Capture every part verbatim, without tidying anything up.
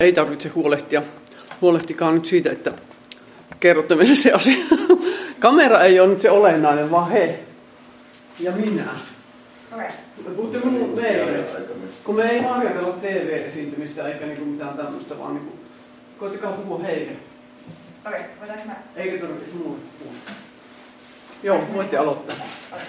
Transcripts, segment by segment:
Ei tarvitse huolehtia. Huolehtikaa nyt siitä, että kerrotte meille se asia. Kamera ei ole nyt se olennainen, vaan he ja minä. Okay. Puhutte meille, kun me ei harjoitella T V-esiintymistä eikä niinku mitään tämmöistä, vaan niinku, koittakaa puhua heille. Okei, okay, voidaanko mä? Eikä tarvitse muuta puhua. Joo, voitte aloittaa. Okei.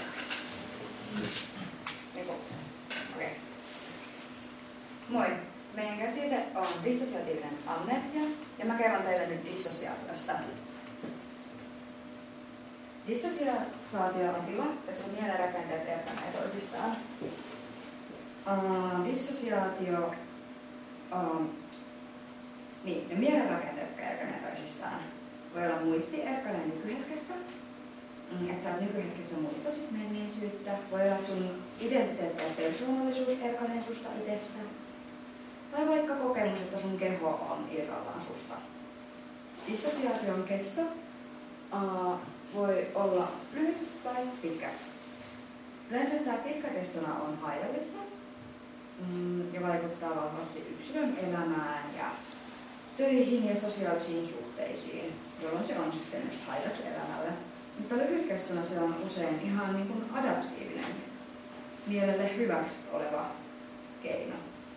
Niinku, okei. Moi. Meidän käsite on dissosiatiivinen amnesia, ja mä kerron teille nyt dissosiaatiosta. Dissosiaatio on tila, jossa mielenrakenteet erkanee toisistaan. Uh, dissosiaatio on... Niin, ne mielenrakenteet, jotka erkanee toisistaan, voi olla muisti erkanee nykyhetkestä, että sä oot nykyhetkessä muistasit menneisyyttä, voi olla, että sun identiteetti ja persoonallisuus erkanee susta itsestä, tai vaikka kokemus, että sun keho on irrallaan susta. Dissosiaation kesto uh, voi olla lyhyt tai pitkä. Yleensä tämä pitkäkestona on haitallista mm, ja vaikuttaa vahvasti yksilön elämään ja töihin ja sosiaalisiin suhteisiin, jolloin se on sitten just haitaksi elämälle. Mutta lyhytkestona se on usein ihan niin kuin adaptiivinen, mielelle hyväksi oleva keino.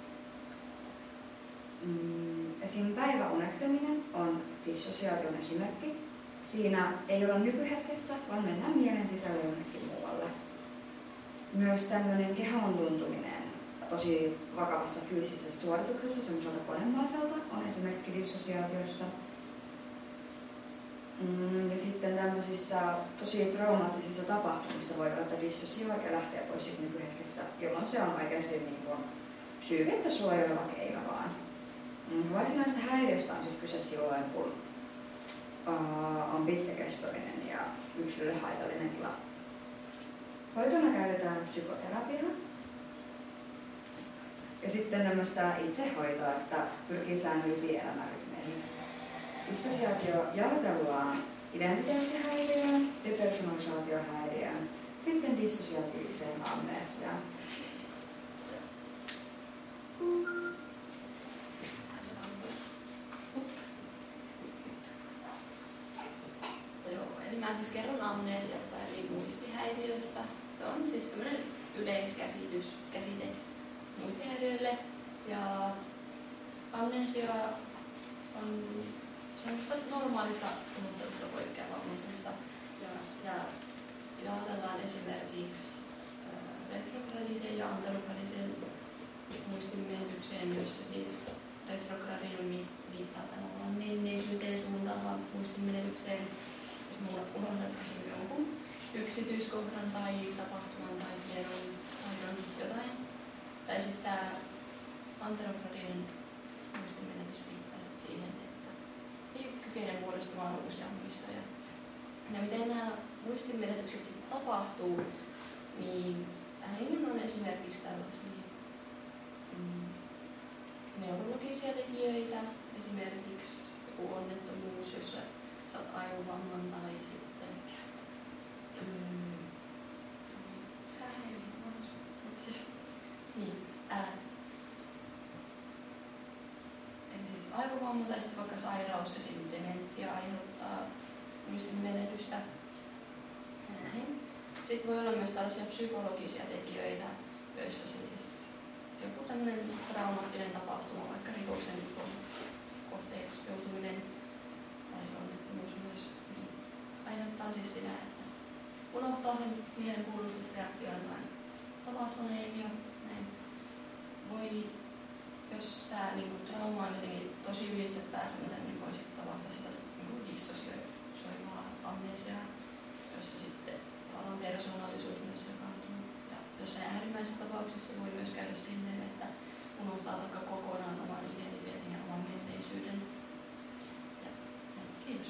Mm, esim. Päiväunekseminen on dissosiaation esimerkki. Siinä ei olla nykyhetkessä, vaan mennään mielen sisälle jonnekin muualle. Myös tämmöinen kehon tuntuminen tosi vakavassa fyysisessä suorituksessa, semmoiselta konemaiselta, on esimerkki dissosiaatiosta. Mm, ja sitten tämmöisissä tosi traumaattisissa tapahtumissa voi olla, että dissosiaatio lähtee pois nykyhetkessä, jolloin se on oikeasti niin kuin psyykettä suojeleva keino vaan. Mm, varsinaista häiriöstä on sitten kyse silloin, kun uh, on pitkäkestoinen ja yksilölle haitallinen tila. Hoitona käytetään psykoterapiaa. Ja sitten tämmöistä itsehoitoa, että pyrkii säännöllisiin elämänrytmeihin. Dissosiaatio jaotellaan identiteettihäiriöön, depersonalisaatiohäiriöön, sitten dissosiatiiviseen amnesiaan. Joo, eli mä siis kerron amnesiasta eli muistihäiriöstä. Se on siis tämmöinen yleiskäsitys, käsite muistihäiriöille. Ja amnesia on semmoista normaalista unohtamista poikkeavaa unohtamista. Ja, ja, ja ajatellaan esimerkiksi äh, retrogradiseen ja anterogradiseen muistimenetykseen, jossa siis retrogradismi viittaa tavallaan menneisyyteen suuntaavaan muistimenetykseen. Jos mulla unohdat jonkun yksityiskohdan tai tapahtuman tai tiedon tai jotain. Tai sitten tämä anterogradinen muistimenetys viittaa siihen, että ei kykene muodostumaan uusia muistoja. Ja miten nämä muistimenetykset sitten tapahtuu, niin näihin on esimerkiksi tällaisia mm, neurologisia tekijöitä, esimerkiksi joku onnettomuus, jossa saat aivovamman tai sitten mm, siis, niin, ää, eli siis aivovamma tai sitten vaikka sairaus, esim. Dementia aiheuttaa muistinmenetystä. Näin. Sitten voi olla myös tällaisia psykologisia tekijöitä, joissa siis joku tämmöinen traumaattinen tapahtuma, vaikka rikoksen kohteeksi joutuminen tai onnettomuus myös, niin aiheuttaa siis sitä, että unohtaa sen mielen puolustusreaktion vain tapahtuneen ja näin. Voi, jos tämä niinku, trauma on jotenkin tosi ylitse pääsemätön, niin voi sitten tapahtua sellaista niinku, dissosioivaa amnesiaa, jossa sitten tavallaan persoonallisuus myös jakautuu. Ja jossain äärimmäisessä tapauksessa voi myös käydä silleen, että unohtaa vaikka kokonaan oman identiteetin ja oman menneisyyden. Ja, ja kiitos.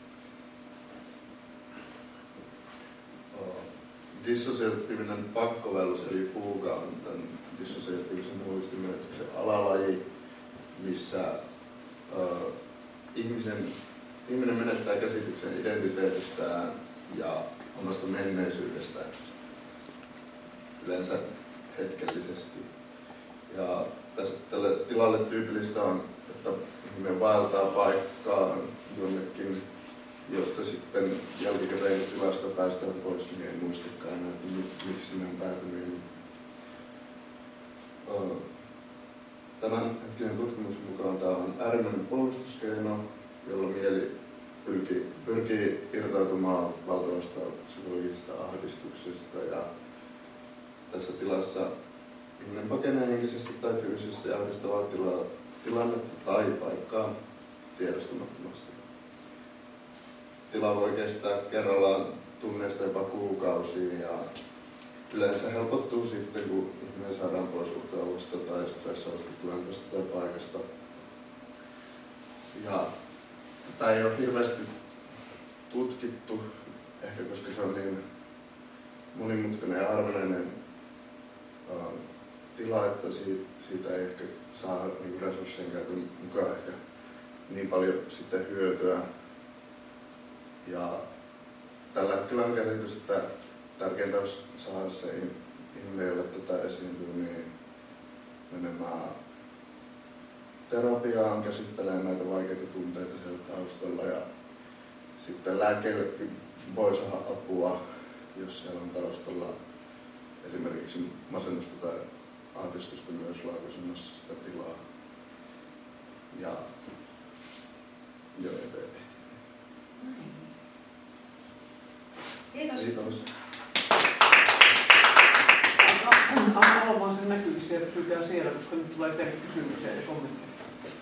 Dissosiatiivinen pakkovellus eli fuga on tämän dissosiatiivisen muistimenetyksen alalaji, missä uh, ihmisen, ihminen menettää käsityksen identiteetistään ja omasta menneisyydestään yleensä hetkellisesti. Ja tässä, tälle tilalle tyypillistä on että ihminen vaeltaa paikkaan jonnekin, josta sitten jälkikäteen tilasta päästään pois, niin ei muistakaan enää, että miksi sinne on päätynyt. Tämän hetkinen tutkimuksen mukaan tämä on äärimmäinen puolustuskeino, jolla mieli pyrkii, pyrkii irtautumaan valtavasta psykologisesta ahdistuksesta. Ja tässä tilassa ihminen pakenee henkisesti tai fyysisesti ahdistavaa tilaa, tilannetta tai paikkaa tiedostamattomasti. Tila voi kestää kerrallaan tunneista jopa kuukausia ja yleensä helpottuu sitten, kun ihminen saadaan pois uhkaavasta tai stressaavasta tilanteesta tai paikasta. Ja tätä ei ole hirveästi tutkittu, ehkä koska se on niin monimutkainen ja harvinainen uh, tila, että siitä, siitä ei ehkä saa niin resurssien käytön mukaan ehkä niin paljon sitten hyötyä. Ja tällä hetkellä on käsitys, että tärkeintä olisi saada se ihminen, jolle tätä esiintyy, niin menemään terapiaan, käsittelemään näitä vaikeita tunteita siellä taustalla. Ja sitten lääkeillekin voi saada apua, jos siellä on taustalla esimerkiksi masennusta tai ahdistusta myös laukaisemassa sitä tilaa. Ja joo, eteen. Kiitos. Kiitos. Anna olla vaan sen näkyvissä ja pysykää siellä, koska nyt tulee teille kysymyksiä ja kommentteja.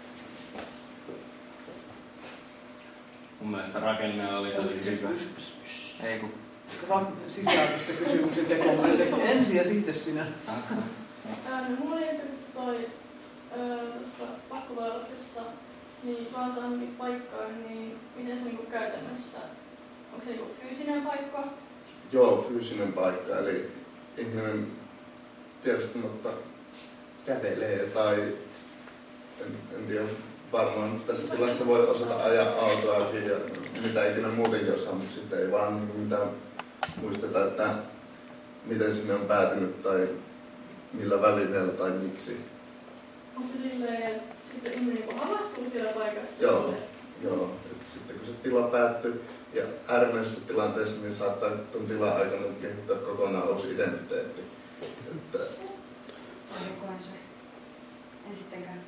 Mun mielestä rakenne oli tosi hyvä. Ei kun... Sisällöstä kysymykset ja kommentteja. Ensin ja sitten sinä. No, mulla oli toi tuossa pakkovaelluksessa, niin vaeltaan paikkaan, niin miten se niinku käytännössä? Onko se niinku fyysinen paikka? Joo, fyysinen paikka, eli ihminen tiedostamatta kävelee tai en, en tiedä, varmaan tässä tilassa voi osata ajaa autoakin ja mitä ikinä muutenkin osaa, mutta sitten ei vaan niin mitään muisteta, että miten sinne on päätynyt tai millä välineellä tai miksi. Onko se silleen, että sitten ihminen niinku havahtuu siellä paikassa? Joo, joo. Et sitten kun se tila päättyy ja äärimmäisessä tilanteessa, niin saattaa tuon tilan aikana kehittää kokonaan uusi identiteetti. Että... Olikohan se? En sittenkään.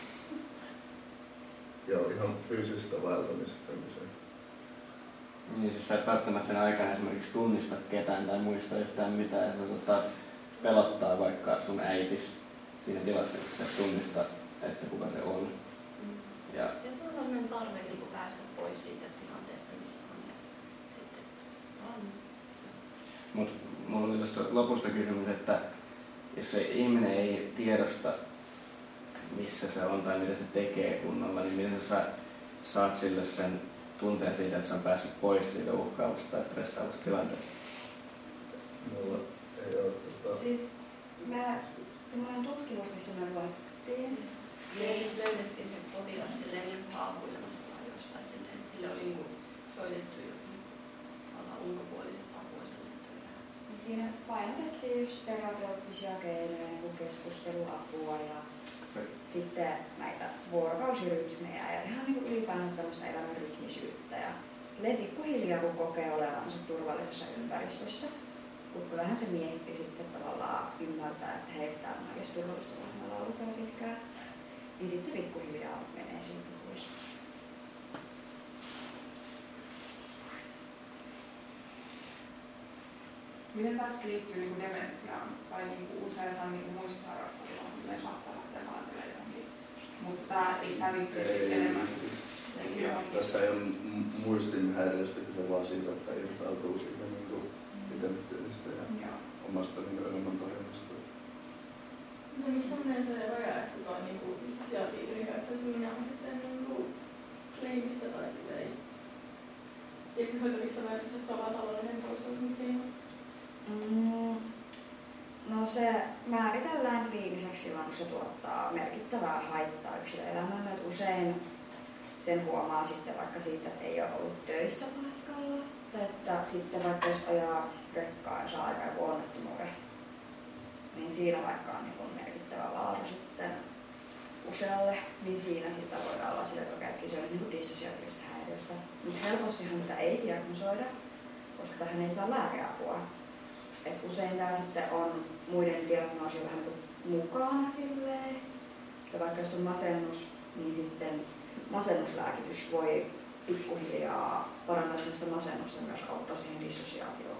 Joo, ihan fyysisestä vaeltamisesta. Niin, se... niin siis sä et välttämättä sen aikana esimerkiksi tunnista ketään tai muista yhtään mitään. Ja se saattaa pelottaa vaikka sun äitis siinä tilassa, kun sä tunnistaa, että kuka se on. Mm. Ja... ja on tämmöinen tarve niin päästä pois siitä tilanteesta, missä on. Ja sitten on. Mut mulla oli tuosta lopusta kysymys, että jos se ihminen ei tiedosta, missä se on tai mitä se tekee kunnolla, niin miten sä saat sille sen tunteen siitä, että se on päässyt pois siitä uhkaavasta tai stressaavasta tilanteesta? Mulla ei ole tota... Siis mä, tämmöinen tutkimus, missä me luettiin. Ja siis löydettiin se potilas silleen niin haahuilemasta tai jostain silleen, että sille oli niinku soitettu joku ulkopuoliset apua silleen. Siinä painotettiin just terapeuttisia keinoja, niin kuin keskusteluapua ja okay. Sitten näitä vuorokausirytmejä ja ihan niin kuin ylipäänsä tämmöistä elämän rytmisyyttä. Ja pikkuhiljaa kun kokee olevansa turvallisessa ympäristössä, kun vähän se mietti sitten tavallaan ymmärtää, että hei, tää on oikeasti turvallista, kun me lauletaan pitkään, niin sitten se pikkuhiljaa menee siitä pois. Miten tästä liittyy niin dementiaan tai niin usein niin muistisairauskuvilla, miten saattaa lähteä maantelee johonkin, mutta tämä ei sävitty sitten enemmän. Tässä ei ole muistinhäiriöstä kyse vaan siitä, että irtautuu siitä niin identiteetistä ja Joo. omasta niin elämäntarinasta. No missä menee se raja, että tuo on niinku sosiaalitiivinen käyttäytyminen on sitten niinku kliinistä tai silleen. Diagnosoitavissa myös, että se on vaan taloudellinen poistuminen. Mm, no se määritellään kliiniseksi silloin, kun se tuottaa merkittävää haittaa yksilöelämälle. Usein sen huomaa sitten vaikka siitä, että ei ole ollut töissä paikalla. Tai että sitten vaikka jos ajaa rekkaa ja saa aika joku onnettomuuden, niin siinä vaikka on niin merkittävä vaara sitten usealle, niin siinä sitten voidaan olla sillä, että okei, se on niin dissosiaatiivista häiriöstä. Mutta helpostihan mitä ei diagnosoida, koska tähän ei saa lääkeapua. Et usein tämä sitten on muiden diagnoosi vähän mukana silleen. Ja vaikka jos on masennus, niin sitten masennuslääkitys voi pikkuhiljaa parantaa sellaista masennusta ja myös auttaa siihen dissosiaatioon.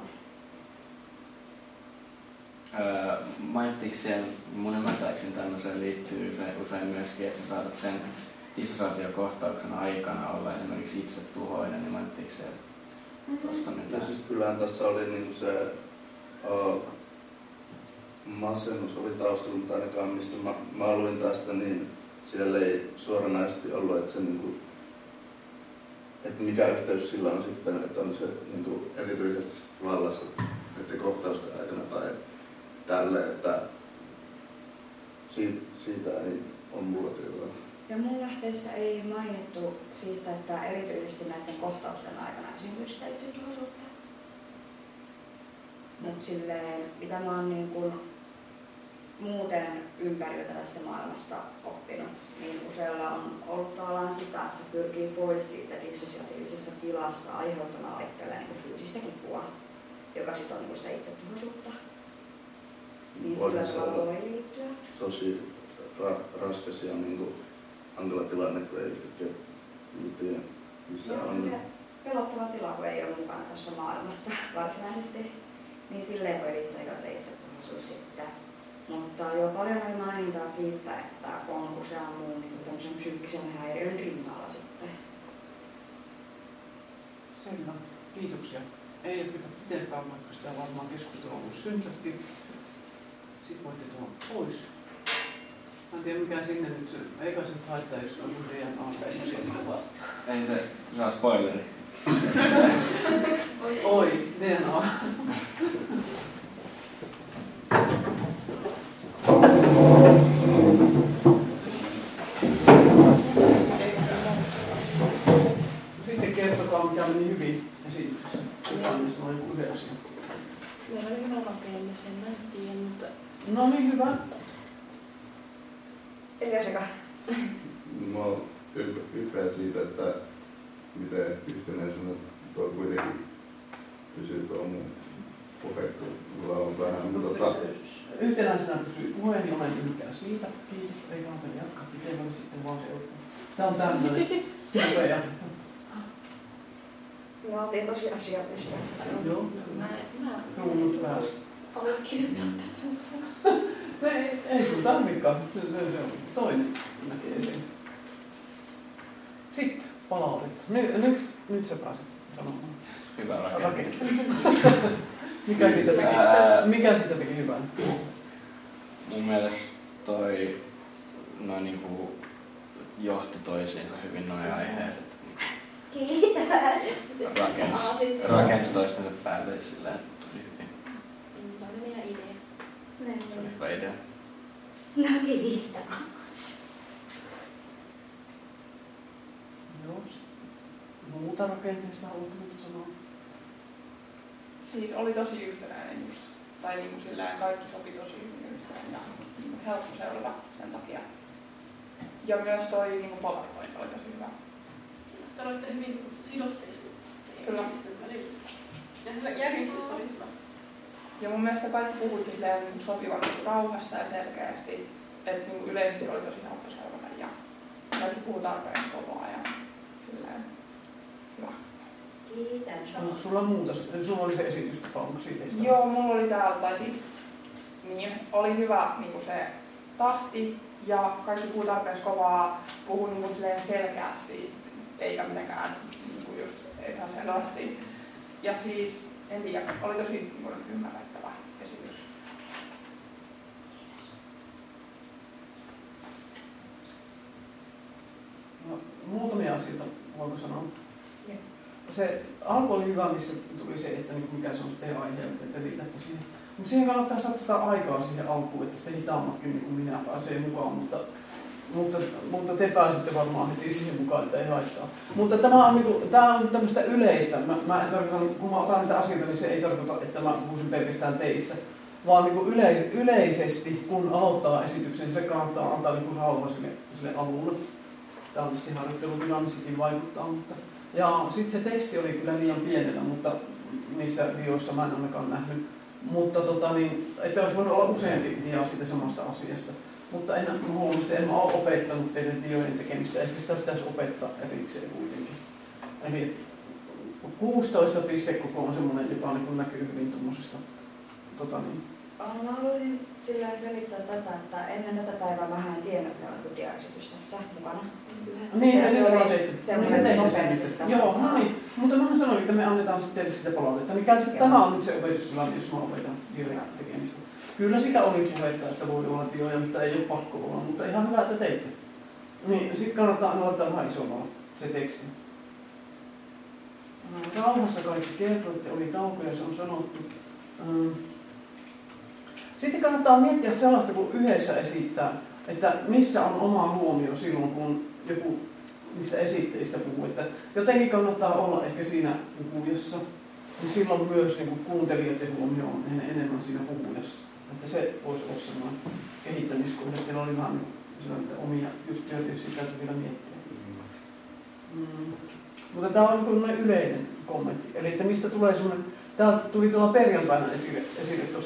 Öö, mainittiinko siellä, mun ymmärtääkseni tämmöiseen liittyy usein, usein myöskin, että sä saatat sen dissosiaatiokohtauksen aikana olla esimerkiksi itse tuhoinen, niin mainittiinko siellä mm-hmm. tuosta mitään? Ja siis kyllähän tässä oli niinku se uh, masennus oli taustalla, mutta ainakaan mistä mä, mä luin tästä, niin siellä ei suoranaisesti ollut, että, se, niinku, että mikä yhteys sillä on sitten, että on se niinku, erityisesti sit vallassa näiden kohtausten aikana tai tälle, että siitä, siitä ei ole mulla tietoa. Ja mun lähteessä ei mainittu siitä, että erityisesti näiden kohtausten aikana esiintyy sitä itsetuhoisuutta. Mutta silleen, mitä mä oon niin kun muuten ympäriltä tästä maailmasta oppinut, niin useilla on ollut tavallaan sitä, että pyrkii pois siitä dissosiatiivisesta tilasta aiheuttamalla itselleen niin fyysistä kipua, joka sitten on niin sitä itsetuhoisuutta. Niin sillä tavalla voi liittyä. Tosi ra- raskas ja niin hankala tilanne, kun ei yhtäkkiä tiedä, missä Joo, on. Se pelottava tila, kun ei ole mukana tässä maailmassa varsinaisesti, niin silleen voi liittyä jo se itsetuhoisuus sitten. Mutta jo paljon oli mainintaa siitä, että on usean muun niin tämmöisen psyykkisen häiriön rinnalla sitten. Selvä. Kiitoksia. Ei jatketa pitempään, vaikka sitä varmaan keskustelua ollut syntyäkin. Sitten voitte tuoda pois. Mä en tiedä mikä sinne nyt, eikä se nyt haittaa, jos on sun D N A tai Ei se saa spoileri. Oi, D N A. Sitten kertokaa mikä meni hyvin esityksessä. Mikä on niissä noin yhden asian. Meillä oli hyvä rakenne, sen näyttiin, mutta... No niin, hyvä. Eliaseka. Mä oon ylpeä siitä, että miten yhtenäisenä tuo kuitenkin pysyy tuo mun puhe, kun mulla on vähän. Tota... Yhtenäisenä pysyy puheen, niin olen ylpeä siitä. Kiitos, ei kannata jatkaa pitemmälle sitten vaan seurataan. Tää on tämmöinen hyvä. Me oltiin tosi asiallisia. Joo. Mä, mä Kruunut päässä. allekirjoittaa tätä. Ei, ei sun tarvikaan. Se, se, se on toinen näkee sen. Sitten palautetta. Nyt, nyt, nyt sä pääset sanomaan. Hyvä rakenne. mikä, siitä teki, mikä siitä teki hyvän? Mun mielestä toi noin niinku johti toisiinsa hyvin noin aiheet. Kiitos. Rakensi, rakensi toistensa päälle silleen tosi hyvin. Tämä oli meidän idea. Se oli hyvä idea. No kiitos. Joo. Muuta rakenteesta haluatte mitä sanoa? Siis oli tosi yhtenäinen just. Tai niin kuin silleen kaikki sopi tosi hyvin yhteen ja niin helppo seurata sen takia. Ja myös toi niin kuin polarointi oli tosi hyvä. Te olette hyvin sidosteisia. Kyllä. Ja hyvä järjestys oli hyvä. Ja mun mielestä kaikki puhuitte silleen niin sopivan rauhassa ja selkeästi, että niin yleisesti oli tosi helppo seurata ja kaikki puhuu tarpeen koko ajan. Silleen hyvä. Kiitos. Onko sulla muuta? Sulla oli se esitystapa, onko siitä? Joo, mulla oli täällä, tai siis niin, oli hyvä niin kuin se tahti ja kaikki puhuu tarpeeksi kovaa, puhuu niin kuin silleen selkeästi, eikä mitenkään niin kuin just epäselvästi. Ja siis, en tiedä, oli tosi niin kuin ymmärrettävä esitys. No, muutamia asioita, voinko sanoa? Joo. Se alku oli hyvä, missä tuli se, että mikä se on teidän aihe, että te viitätte siihen. Mutta siihen kannattaa satsata aikaa siihen alkuun, että sitten hitaammatkin niin kuin minä pääsee mukaan, mutta, mutta, mutta te pääsitte varmaan heti siihen mukaan, että ei haittaa. Mutta tämä on, niin kuin, tämä on tämmöistä yleistä. Mä, mä en tarkoita, kun mä otan niitä asioita, niin se ei tarkoita, että mä puhuisin pelkästään teistä. Vaan niin kuin yleis, yleisesti, kun aloittaa esityksen, se kannattaa antaa niin kuin rauha sille sille avulle. Tämä on tietysti harjoittelutilanne, sekin vaikuttaa, mutta... Ja sitten se teksti oli kyllä liian pienellä, mutta niissä videoissa mä en ainakaan nähnyt. Mutta tota niin, että olisi voinut olla useampi dia siitä samasta asiasta. Mutta en, mä huomasin, että en mä ole opettanut teidän videoiden tekemistä, ehkä sitä pitäisi opettaa erikseen kuitenkin. Eli kuusitoista pistekoko on semmoinen, joka niin näkyy hyvin tuommoisesta. Tota niin. Mä haluaisin sillä selittää tätä, että ennen tätä päivää vähän en tiennyt, että on videoesitys tässä mukana. Niin, se, se oli oli semmoinen nopeasti. Joo, no niin. Mutta mä sanoin, että me annetaan sitten teille sitä palautetta. Niin käytä, tämä on nyt se opetustilanne, jos mä opetan videon tekemistä. Kyllä sitä oli puhetta, että voi olla videoja, mutta ei ole pakko olla, mutta ihan hyvä, että teitte. Niin, sitten kannattaa aina laittaa vähän isommalla se teksti. Rauhassa kaikki kertoitte, oli taukoja, se on sanottu. Sitten kannattaa miettiä sellaista, kun yhdessä esittää, että missä on oma huomio silloin, kun joku niistä esitteistä puhuu. Että jotenkin kannattaa olla ehkä siinä puhujassa, niin silloin myös niin kuuntelijoiden huomio on enemmän siinä puhujassa. Että se voisi olla sellainen kehittämiskohde, että oli vähän omia juttuja, tietysti täytyy vielä miettiä. Mm. Mutta tämä on niin yleinen kommentti. Eli että mistä tulee semmoinen, tämä tuli tuolla perjantaina esille, esille